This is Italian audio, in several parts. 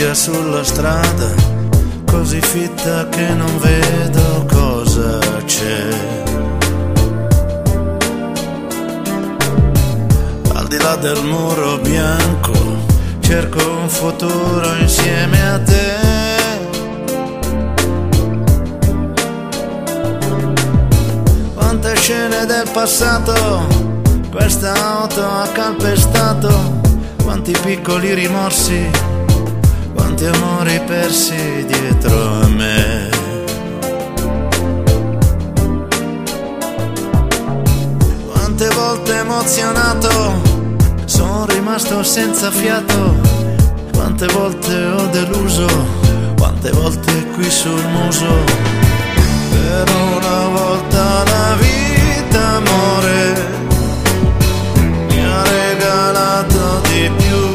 piega sulla strada, così fitta che non vedo cosa c'è. Al di là del muro bianco cerco un futuro insieme a te. Quante scene del passato questa auto ha calpestato, quanti piccoli rimorsi, quanti amori persi dietro a me. Quante volte emozionato sono rimasto senza fiato, quante volte ho deluso, quante volte qui sul muso. Per una volta la vita, amore, mi ha regalato di più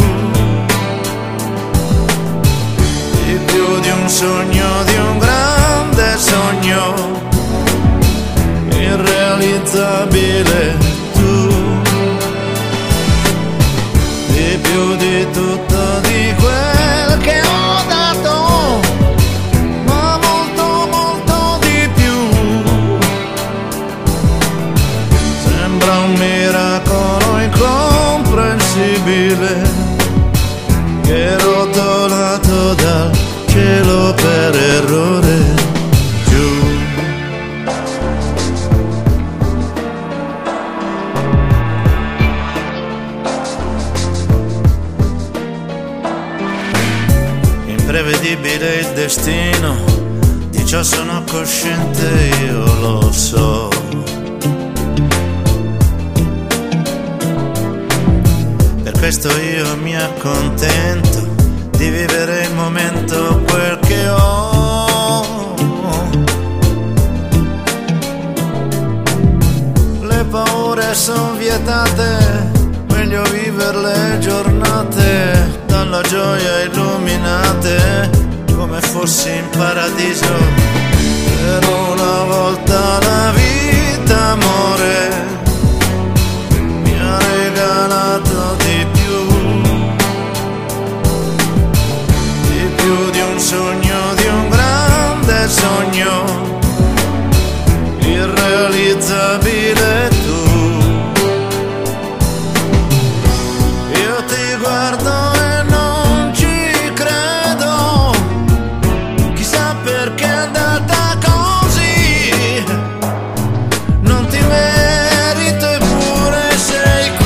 di un sogno, di un grande sogno, irrealizzabile tu, di più di tutto di quel che ho dato, ma molto molto di più. Sembra un miracolo incomprensibile che rotolato dal cielo per errore giù. Imprevedibile il destino, di ciò sono cosciente, io lo so. Per questo io mi accontento di vivere il momento, quel che ho. Le paure son vietate, meglio vivere le giornate dalla gioia illuminate, come fossi in paradiso. Per una volta la vita, amore, mi ha regalato di più di un sogno, di un grande sogno, irrealizzabile tu. Io ti guardo e non ci credo, chissà perché è andata così, non ti merito eppure sei qui.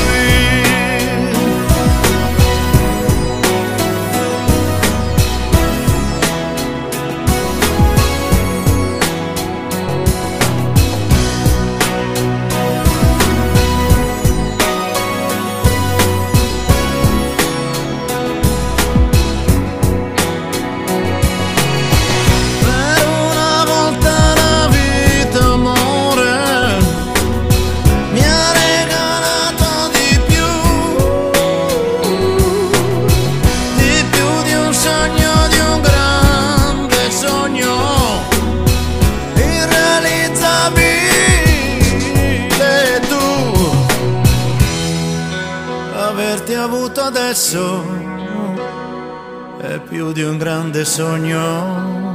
Averti avuto adesso è più di un grande sogno.